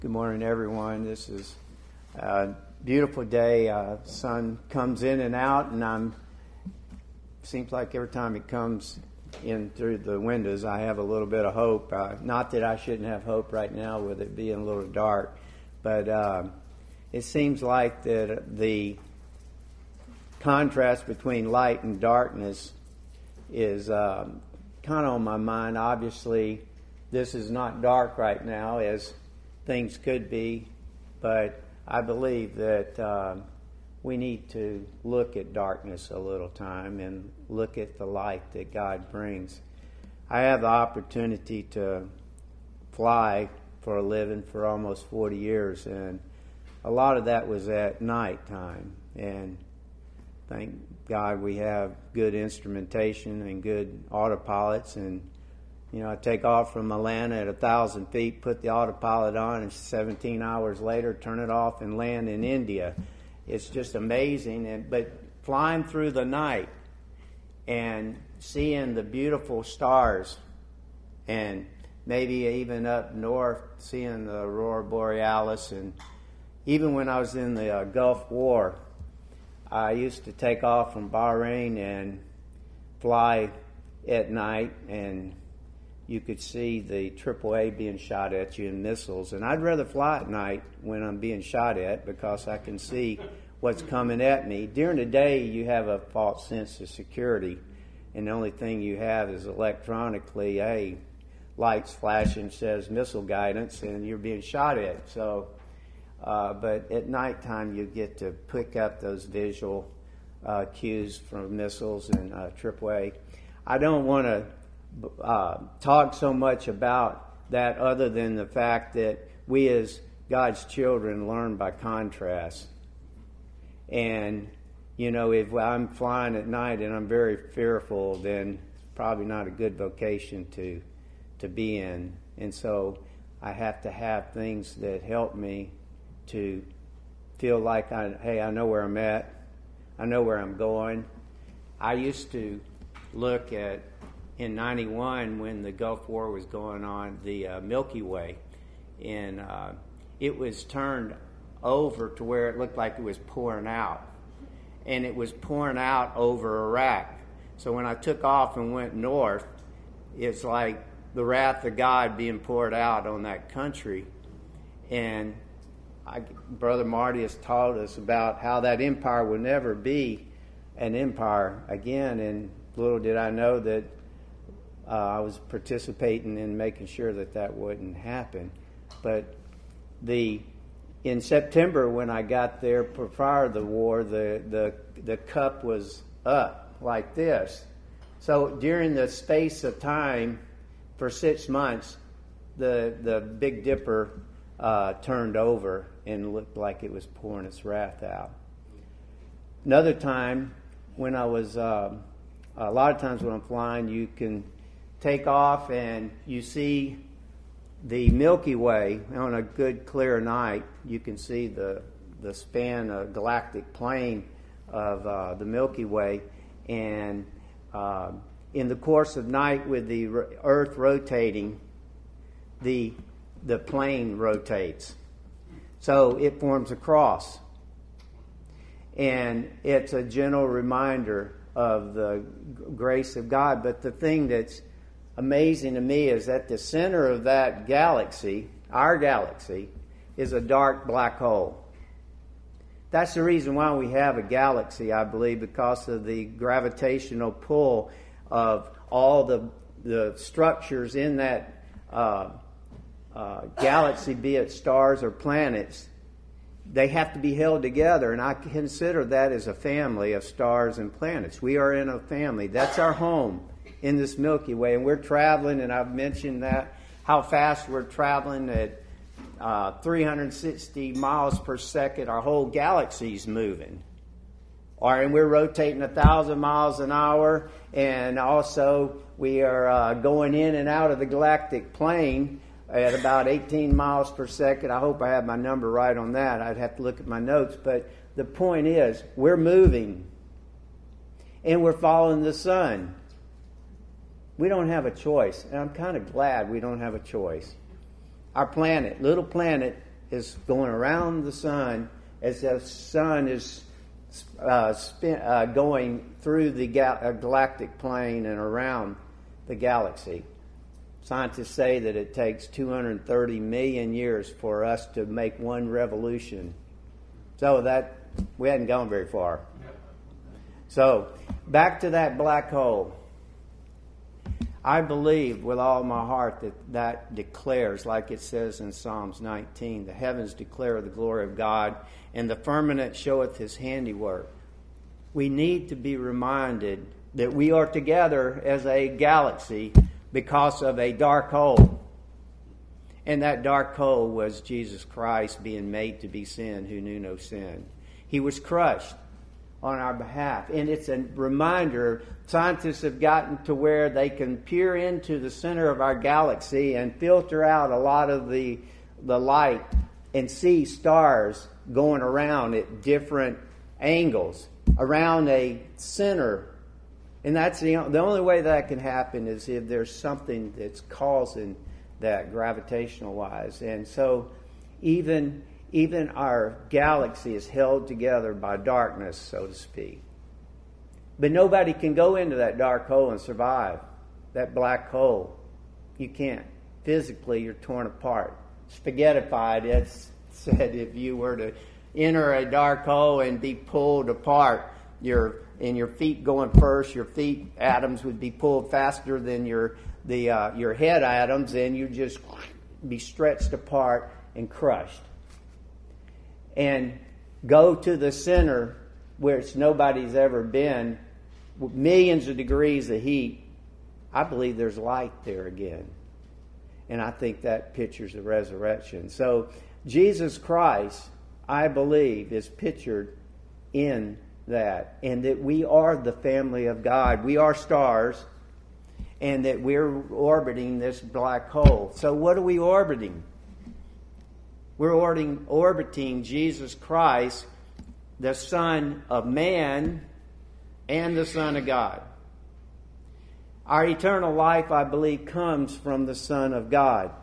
Good morning, everyone. This is a beautiful day. Sun comes in and out, and seems like every time it comes in through the windows, I have a little bit of hope. Not that I shouldn't have hope right now with it being a little dark, but it seems like that the contrast between light and darkness is kind of on my mind. Obviously, this is not dark right now, as things could be, but I believe that we need to look at darkness a little time and look at the light that God brings. I have the opportunity to fly for a living for almost 40 years, and a lot of that was at night time. And thank God we have good instrumentation and good autopilots. And I take off from Atlanta at 1,000 feet, put the autopilot on, and 17 hours later turn it off and land in India. It's just amazing. But flying through the night and seeing the beautiful stars, and maybe even up north seeing the Aurora Borealis. And even when I was in the Gulf War, I used to take off from Bahrain and fly at night, and you could see the AAA being shot at you in missiles. And I'd rather fly at night when I'm being shot at, because I can see what's coming at me. During the day, you have a false sense of security, and the only thing you have is electronically, lights flashing says missile guidance, and you're being shot at. So, but at nighttime, you get to pick up those visual cues from missiles and AAA. I don't want to talk so much about that, other than the fact that we as God's children learn by contrast. And if I'm flying at night and I'm very fearful, then it's probably not a good vocation to be in. And so I have to have things that help me to feel like I know where I'm at, I know where I'm going. I used to look at, in 91, when the Gulf War was going on, the Milky Way, and it was turned over to where it looked like it was pouring out, and it was pouring out over Iraq. So when I took off and went north, it's like the wrath of God being poured out on that country. And Brother Marty has taught us about how that empire will never be an empire again, and little did I know that I was participating in making sure that wouldn't happen. But in September, when I got there prior to the war, the cup was up like this. So during the space of time for 6 months, the Big Dipper turned over and looked like it was pouring its wrath out. Another time, when I was a lot of times when I'm flying, you can take off and you see the Milky Way on a good clear night. You can see the span, galactic plane of the Milky Way, and in the course of night, with the Earth rotating, the plane rotates, so it forms a cross, and it's a gentle reminder of the grace of God. But the thing that's amazing to me is that the center of that galaxy, our galaxy, is a dark black hole. That's the reason why we have a galaxy, I believe, because of the gravitational pull of all the structures in that galaxy, be it stars or planets. They have to be held together, and I consider that as a family of stars and planets. We are in a family. That's our home in this Milky Way, and we're traveling, and I've mentioned that, how fast we're traveling at 360 miles per second. Our whole galaxy's moving. And we're rotating 1,000 miles an hour, and also we are going in and out of the galactic plane at about 18 miles per second. I hope I have my number right on that. I'd have to look at my notes, but the point is, we're moving, and we're following the sun. We don't have a choice, and I'm kind of glad we don't have a choice. Our planet, little planet, is going around the sun as the sun is going through the galactic plane and around the galaxy. Scientists say that it takes 230 million years for us to make one revolution. So that we hadn't gone very far. So back to that black hole. I believe with all my heart that declares, like it says in Psalms 19, the heavens declare the glory of God, and the firmament showeth his handiwork. We need to be reminded that we are together as a galaxy because of a dark hole. And that dark hole was Jesus Christ being made to be sin who knew no sin. He was crushed on our behalf. And it's a reminder, scientists have gotten to where they can peer into the center of our galaxy and filter out a lot of the light and see stars going around at different angles around a center. And that's the only way that can happen is if there's something that's causing that gravitational wise. And so even our galaxy is held together by darkness, so to speak. But nobody can go into that dark hole and survive. That black hole. You can't. Physically, you're torn apart. Spaghettified, it's said if you were to enter a dark hole and be pulled apart, your feet going first, your feet atoms would be pulled faster than your head atoms, and you just be stretched apart and crushed. And go to the center where it's nobody's ever been, with millions of degrees of heat. I believe there's light there again. And I think that pictures the resurrection. So Jesus Christ, I believe, is pictured in that. And that we are the family of God. We are stars. And that we're orbiting this black hole. So what are we orbiting? We're orbiting Jesus Christ, the Son of Man and the Son of God. Our eternal life, I believe, comes from the Son of God.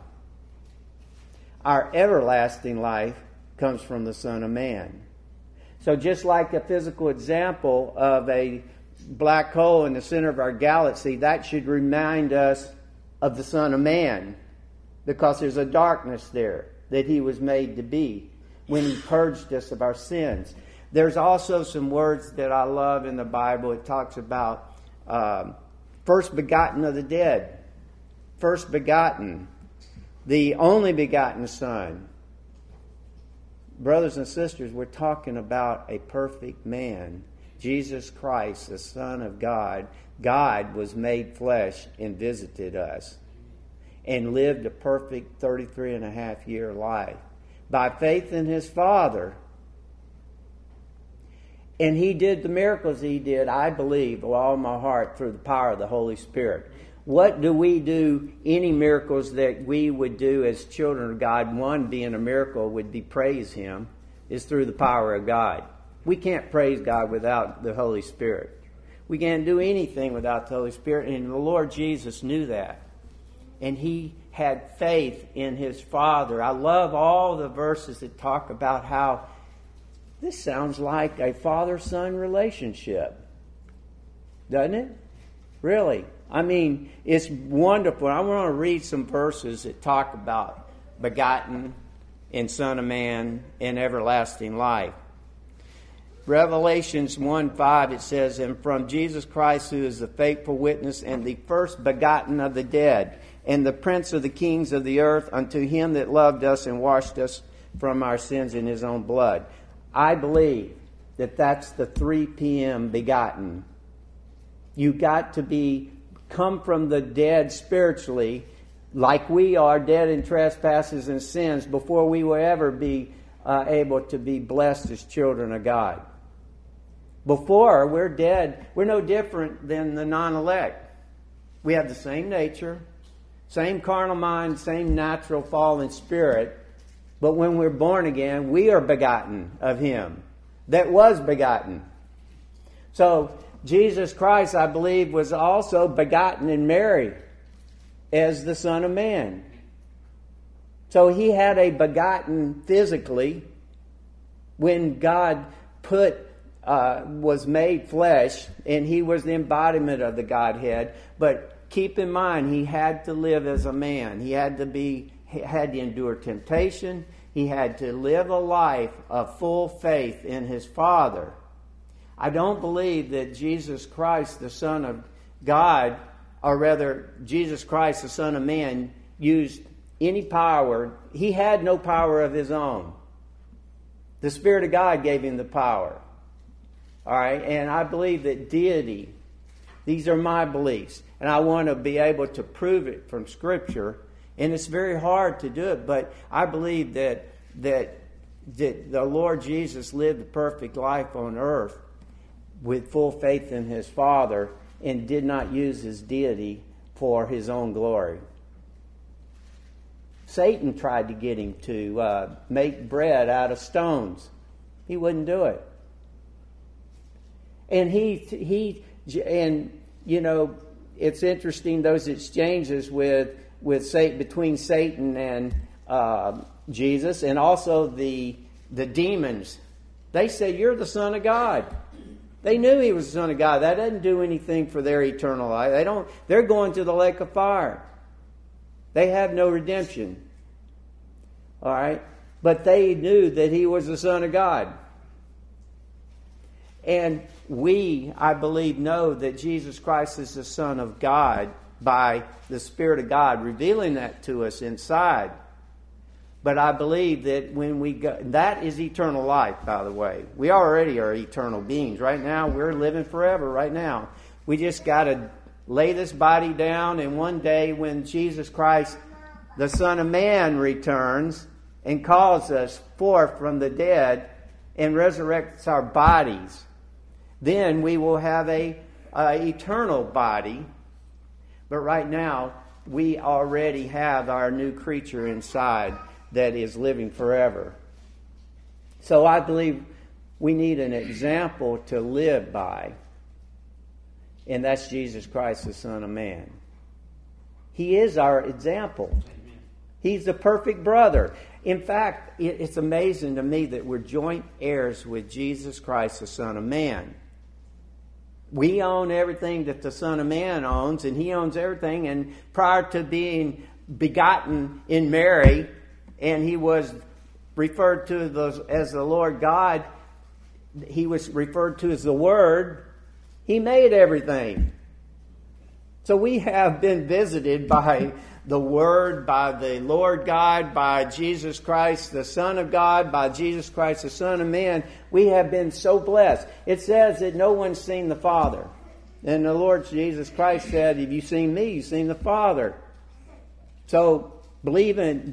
Our everlasting life comes from the Son of Man. So just like a physical example of a black hole in the center of our galaxy, that should remind us of the Son of Man, because there's a darkness there that he was made to be when he purged us of our sins. There's also some words that I love in the Bible. It talks about first begotten of the dead, first begotten, the only begotten Son. Brothers and sisters, we're talking about a perfect man, Jesus Christ, the Son of God. God was made flesh and visited us and lived a perfect 33.5-year life by faith in his Father. And he did the miracles he did, I believe, with all my heart, through the power of the Holy Spirit. What do we do? Any miracles that we would do as children of God, one being a miracle would be praise him, is through the power of God. We can't praise God without the Holy Spirit. We can't do anything without the Holy Spirit, and the Lord Jesus knew that. And he had faith in his Father. I love all the verses that talk about how this sounds like a father-son relationship. Doesn't it? Really. I mean, it's wonderful. I want to read some verses that talk about begotten and Son of Man and everlasting life. Revelations 1:5, it says, "And from Jesus Christ, who is the faithful witness and the first begotten of the dead, and the prince of the kings of the earth, unto him that loved us and washed us from our sins in his own blood." I believe that that's the 3 p.m. begotten. You got to come from the dead spiritually, like we are dead in trespasses and sins, before we will ever be able to be blessed as children of God. Before we're dead, we're no different than the non-elect. We have the same nature, same carnal mind, same natural fallen spirit. But when we're born again, we are begotten of him that was begotten. So Jesus Christ, I believe, was also begotten in Mary as the Son of Man. So he had a begotten physically when God was made flesh, and he was the embodiment of the Godhead. But keep in mind, he had to live as a man. He had to endure temptation. He had to live a life of full faith in his Father. I don't believe that Jesus Christ, the Son of God, or rather, Jesus Christ, the Son of Man, used any power. He had no power of his own. The Spirit of God gave him the power. All right, and I believe that deity, these are my beliefs, and I want to be able to prove it from Scripture, and it's very hard to do it, but I believe that the Lord Jesus lived a perfect life on earth with full faith in his Father and did not use his deity for his own glory. Satan tried to get him to make bread out of stones. He wouldn't do it. And it's interesting, those exchanges with Satan, between Satan and Jesus, and also the demons. They said, "You're the Son of God." They knew he was the Son of God. That doesn't do anything for their eternal life. They're going to the lake of fire. They have no redemption. All right? But they knew that he was the Son of God. And we, I believe, know that Jesus Christ is the Son of God by the Spirit of God revealing that to us inside. But I believe that when we go, that is eternal life, by the way. We already are eternal beings. Right now, we're living forever right now. We just got to lay this body down, and one day when Jesus Christ, the Son of Man, returns and calls us forth from the dead and resurrects our bodies, then we will have a eternal body. But right now, we already have our new creature inside that is living forever. So I believe we need an example to live by, and that's Jesus Christ, the Son of Man. He is our example. He's the perfect brother. In fact, it's amazing to me that we're joint heirs with Jesus Christ, the Son of Man. We own everything that the Son of Man owns, and he owns everything. And prior to being begotten in Mary, and he was referred to as the Lord God, he was referred to as the Word. He made everything. So we have been visited by the Word, by the Lord God, by Jesus Christ, the Son of God, by Jesus Christ, the Son of Man. We have been so blessed. It says that no one's seen the Father. And the Lord Jesus Christ said, "If you've seen me, you've seen the Father." So believe in,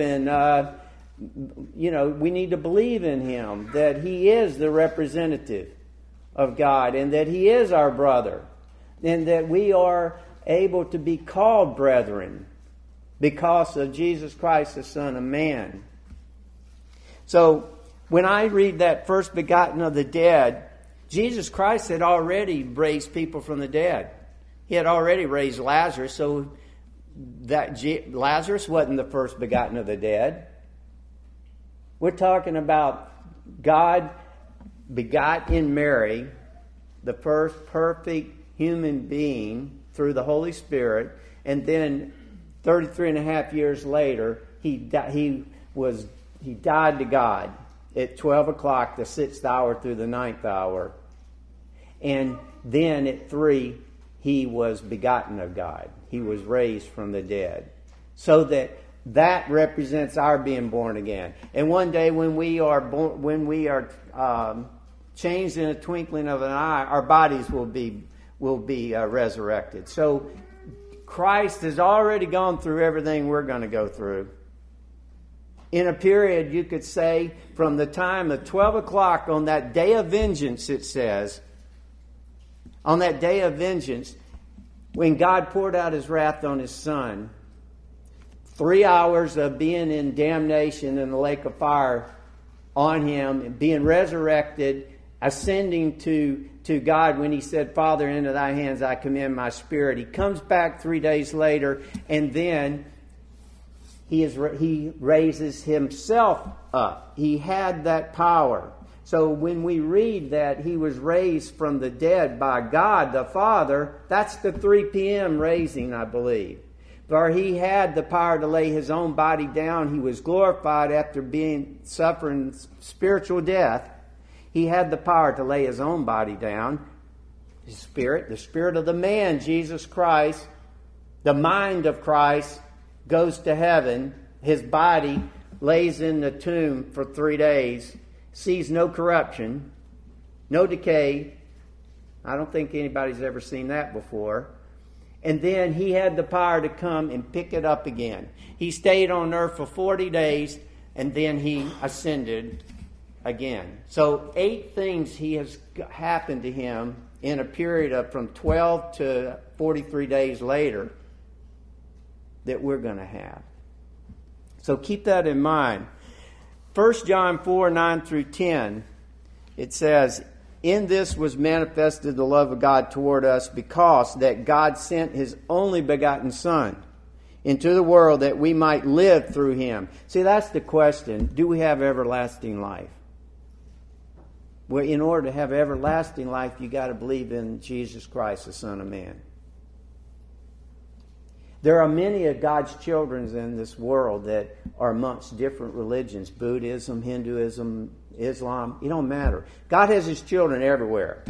we need to believe in him, that he is the representative of God, and that he is our brother, and that we are able to be called brethren because of Jesus Christ, the Son of Man. So when I read that first begotten of the dead, Jesus Christ had already raised people from the dead. He had already raised Lazarus, so that Lazarus wasn't the first begotten of the dead. We're talking about God begot in Mary the first perfect human being through the Holy Spirit, and then 33 and a half years later, he died to God at 12 o'clock, the 6th hour through the 9th hour. And then at 3, he was begotten of God. He was raised from the dead. So that represents our being born again. And one day when we are changed in a twinkling of an eye, our bodies will be resurrected. So Christ has already gone through everything we're going to go through. In a period, you could say, from the time of 12 o'clock on that day of vengeance, it says, on that day of vengeance, when God poured out his wrath on his Son, 3 hours of being in damnation in the lake of fire on him, being resurrected, ascending to God when he said, "Father, into thy hands I commend my spirit." He comes back 3 days later, and then He raises himself up. He had that power. So when we read that he was raised from the dead by God the Father, that's the 3 p.m. raising, I believe. For he had the power to lay his own body down. He was glorified after suffering spiritual death. He had the power to lay his own body down. His spirit, the spirit of the man, Jesus Christ, the mind of Christ, goes to heaven. His body lays in the tomb for 3 days, sees no corruption, no decay. I don't think anybody's ever seen that before. And then he had the power to come and pick it up again. He stayed on earth for 40 days, and then he ascended again. So 8 things has happened to him in a period of from 12 to 43 days later that we're going to have. So keep that in mind. 1 John 4, 9 through 10, it says, "In this was manifested the love of God toward us, because that God sent his only begotten Son into the world that we might live through him." See, that's the question. Do we have everlasting life? Well, in order to have everlasting life, you got to believe in Jesus Christ, the Son of Man. There are many of God's children in this world that are amongst different religions: Buddhism, Hinduism, Islam. It don't matter. God has his children everywhere.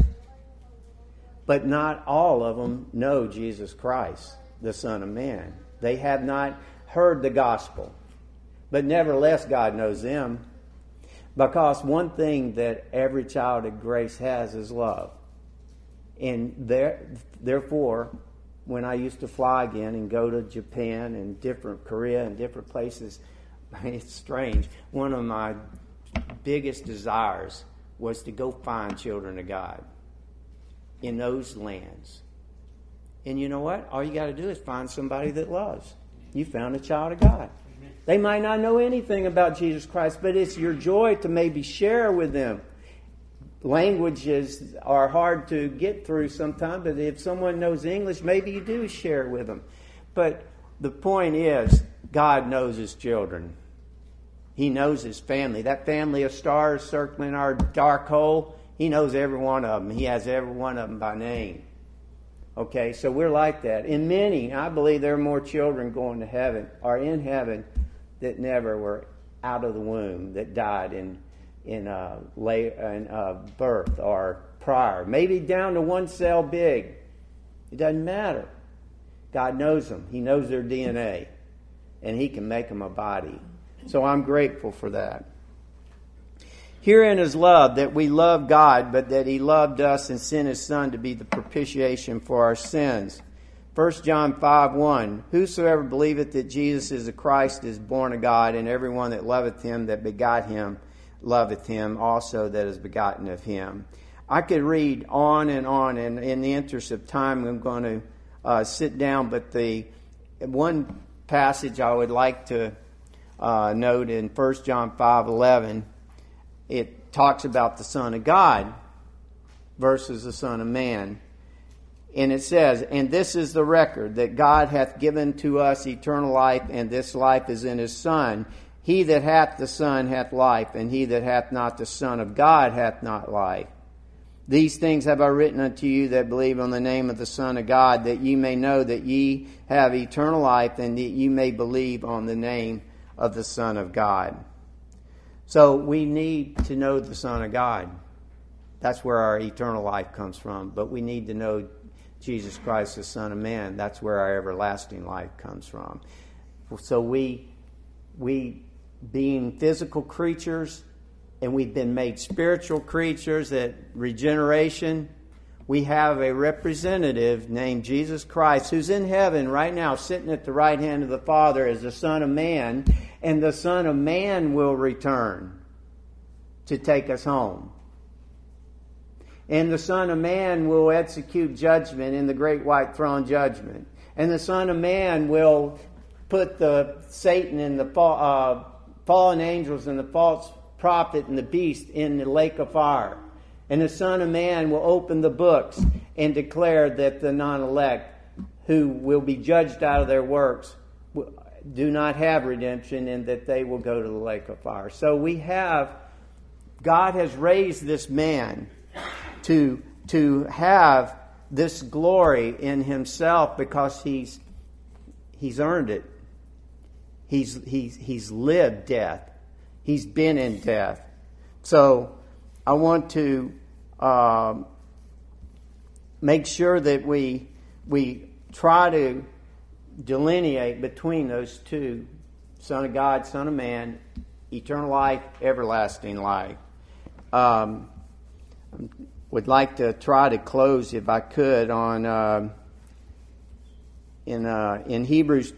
But not all of them know Jesus Christ, the Son of Man. They have not heard the gospel. But nevertheless, God knows them. Because one thing that every child of grace has is love. And therefore, when I used to fly again and go to Japan and Korea and different places, it's strange. One of my biggest desires was to go find children of God in those lands. And you know what? All you got to do is find somebody that loves. You found a child of God. Amen. They might not know anything about Jesus Christ, but it's your joy to maybe share with them. Languages are hard to get through sometimes, but if someone knows English, maybe you do share with them. But the point is, God knows his children. He knows his family. That family of stars circling our dark hole, he knows every one of them. He has every one of them by name. Okay, so we're like that. And many, I believe there are more children going to heaven, or in heaven, that never were out of the womb, that died in birth or prior. Maybe down to 1 cell big. It doesn't matter. God knows them. He knows their DNA. And he can make them a body. So I'm grateful for that. Herein is love, that we love God, but that he loved us and sent his Son to be the propitiation for our sins. 1 John 5:1, "Whosoever believeth that Jesus is the Christ is born of God, and everyone that loveth him that begot him loveth him also that is begotten of him." I could read on, and in the interest of time, I'm going to sit down. But the one passage I would like to note in 1 John 5:11, it talks about the Son of God versus the Son of Man. And it says, "And this is the record, that God hath given to us eternal life, and this life is in his Son. He that hath the Son hath life, and he that hath not the Son of God hath not life. These things have I written unto you that believe on the name of the Son of God, that ye may know that ye have eternal life, and that ye may believe on the name of the Son of God." So we need to know the Son of God. That's where our eternal life comes from. But we need to know Jesus Christ, the Son of Man. That's where our everlasting life comes from. So we being physical creatures, and we've been made spiritual creatures at regeneration, we have a representative named Jesus Christ, who's in heaven right now, sitting at the right hand of the Father as the Son of Man, and the Son of Man will return to take us home. And the Son of Man will execute judgment in the great white throne judgment. And the Son of Man will put Satan and the fallen angels and the false prophet and the beast in the lake of fire. And the Son of Man will open the books and declare that the non-elect, who will be judged out of their works, do not have redemption, and that they will go to the lake of fire. So God has raised this man to have this glory in himself because he's earned it. He's lived death. He's been in death. So I want to make sure that we try to delineate between those two: Son of God, Son of Man, eternal life, everlasting life. Would like to try to close, if I could, on in Hebrews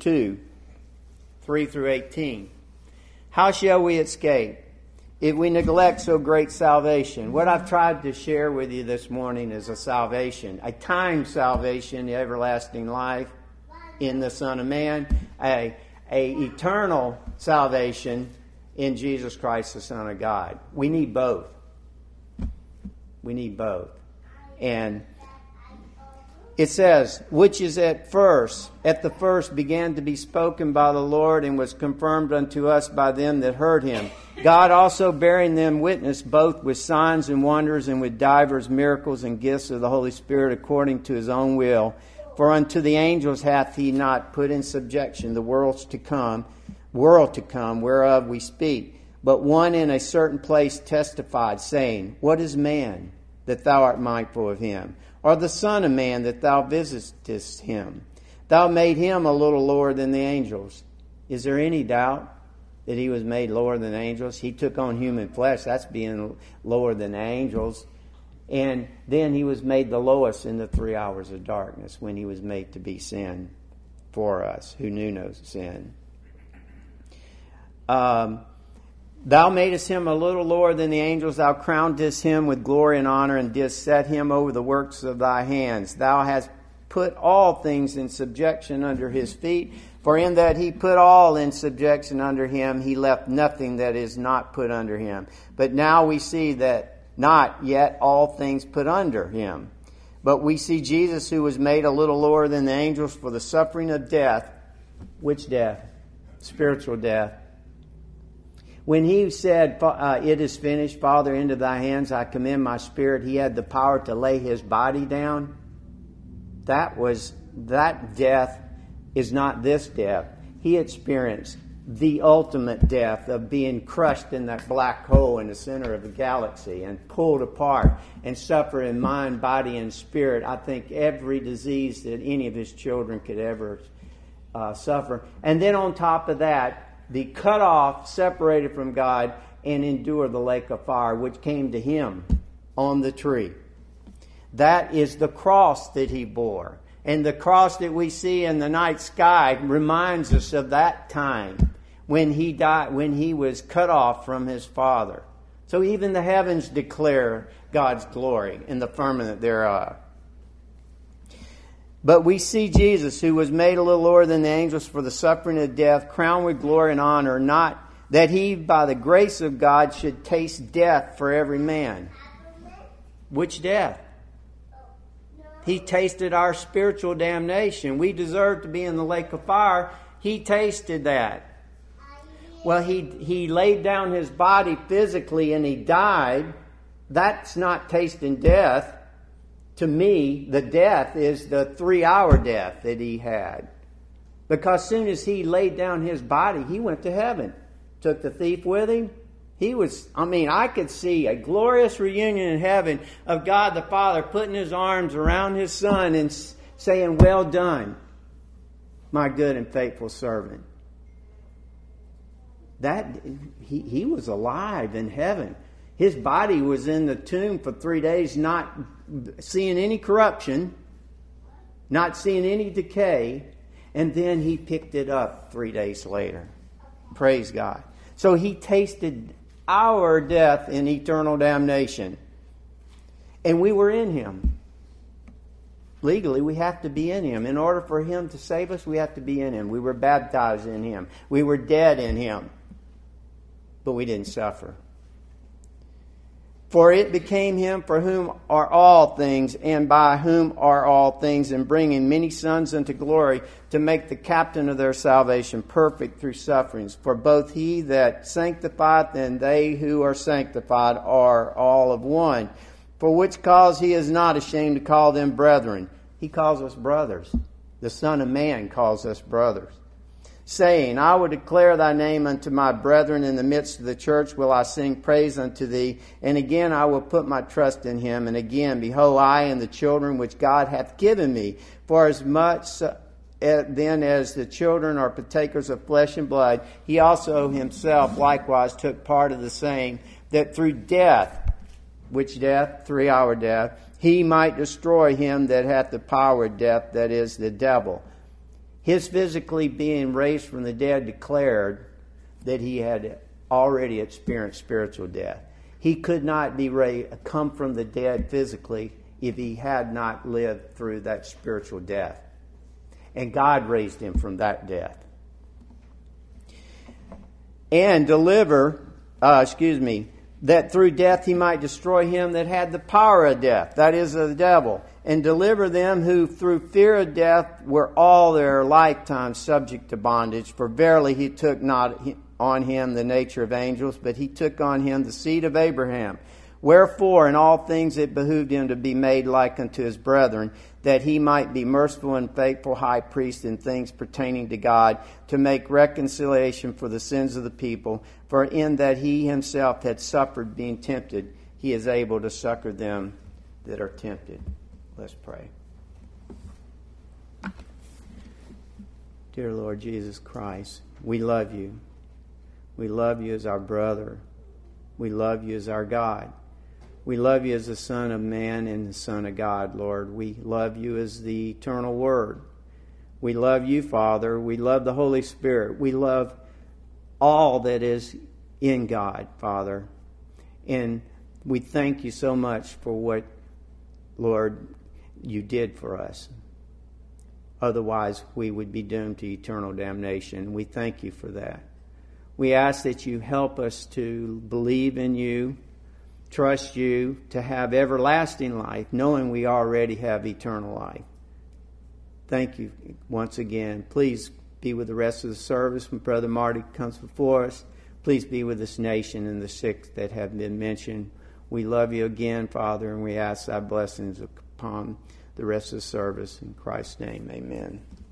2:3-18. How shall we escape if we neglect so great salvation? What I've tried to share with you this morning is a salvation, a time salvation, the everlasting life in the Son of Man, a eternal salvation in Jesus Christ, the Son of God. We need both. We need both. And it says, which is at the first began to be spoken by the Lord, and was confirmed unto us by them that heard him. God also bearing them witness, both with signs and wonders, and with divers miracles and gifts of the Holy Spirit, according to his own will. For unto the angels hath he not put in subjection the world to come, whereof we speak. But one in a certain place testified, saying, what is man, that thou art mindful of him? Or the Son of Man, that thou visitest him? Thou made him a little lower than the angels. Is there any doubt that he was made lower than angels? He took on human flesh. That's being lower than the angels. And then he was made the lowest in the 3 hours of darkness, when he was made to be sin for us, who knew no sin. Thou madest him a little lower than the angels. Thou crownedest him with glory and honor, and didst set him over the works of thy hands. Thou hast put all things in subjection under his feet. For in that he put all in subjection under him, he left nothing that is not put under him. But now we see that not yet all things put under him. But we see Jesus, who was made a little lower than the angels for the suffering of death. Which death? Spiritual death. When he said, it is finished, Father, into thy hands I commend my spirit, he had the power to lay his body down. That death is not this death. He experienced the ultimate death of being crushed in that black hole in the center of the galaxy and pulled apart and suffer in mind, body, and spirit. I think every disease that any of his children could ever suffer. And then on top of that, be cut off, separated from God, and endure the lake of fire, which came to him on the tree. That is the cross that he bore. And the cross that we see in the night sky reminds us of that time when he died, when he was cut off from his Father. So even the heavens declare God's glory in the firmament thereof. But we see Jesus, who was made a little lower than the angels for the suffering of death, crowned with glory and honor, not that he, by the grace of God, should taste death for every man. Which death? He tasted our spiritual damnation. We deserve to be in the lake of fire. He tasted that. Well, he laid down his body physically and he died. That's not tasting death. To me, the death is the 3-hour death that he had. Because as soon as he laid down his body, he went to heaven. Took the thief with him. I could see a glorious reunion in heaven of God the Father putting his arms around his Son and saying, well done, my good and faithful servant. That he was alive in heaven. His body was in the tomb for 3 days, not seeing any corruption, not seeing any decay, and then he picked it up 3 days later. Praise God. So he tasted our death in eternal damnation. And we were in him. Legally, we have to be in him. In order for him to save us, we have to be in him. We were baptized in him. We were dead in him. But we didn't suffer. For it became him for whom are all things, and by whom are all things, and bringing many sons unto glory, to make the captain of their salvation perfect through sufferings. For both he that sanctifieth and they who are sanctified are all of one. For which cause he is not ashamed to call them brethren. He calls us brothers. The Son of Man calls us brothers. Saying, I will declare thy name unto my brethren, in the midst of the church will I sing praise unto thee. And again I will put my trust in him. And again, behold, I and the children which God hath given me. For as much then as the children are partakers of flesh and blood, he also himself likewise took part of the same, that through death, which death? 3-hour death, he might destroy him that hath the power of death, that is, the devil. His physically being raised from the dead declared that he had already experienced spiritual death. He could not come from the dead physically if he had not lived through that spiritual death. And God raised him from that death. And that through death he might destroy him that had the power of death, that is, of the devil, and deliver them who through fear of death were all their lifetime subject to bondage. For verily he took not on him the nature of angels, but he took on him the seed of Abraham. Wherefore in all things it behooved him to be made like unto his brethren, that he might be merciful and faithful high priest in things pertaining to God, to make reconciliation for the sins of the people. For in that he himself had suffered being tempted, he is able to succor them that are tempted. Let's pray. Dear Lord Jesus Christ, we love you. We love you as our brother. We love you as our God. We love you as the Son of Man and the Son of God, Lord. We love you as the eternal Word. We love you, Father. We love the Holy Spirit. We love all that is in God, Father. And we thank you so much for what, Lord, you did for us. Otherwise, we would be doomed to eternal damnation. We thank you for that. We ask that you help us to believe in you, trust you, to have everlasting life, knowing we already have eternal life. Thank you once again. Please be with the rest of the service when Brother Marty comes before us. Please be with this nation and the sick that have been mentioned. We love you again, Father, and we ask thy blessings upon the rest of the service. In Christ's name, amen.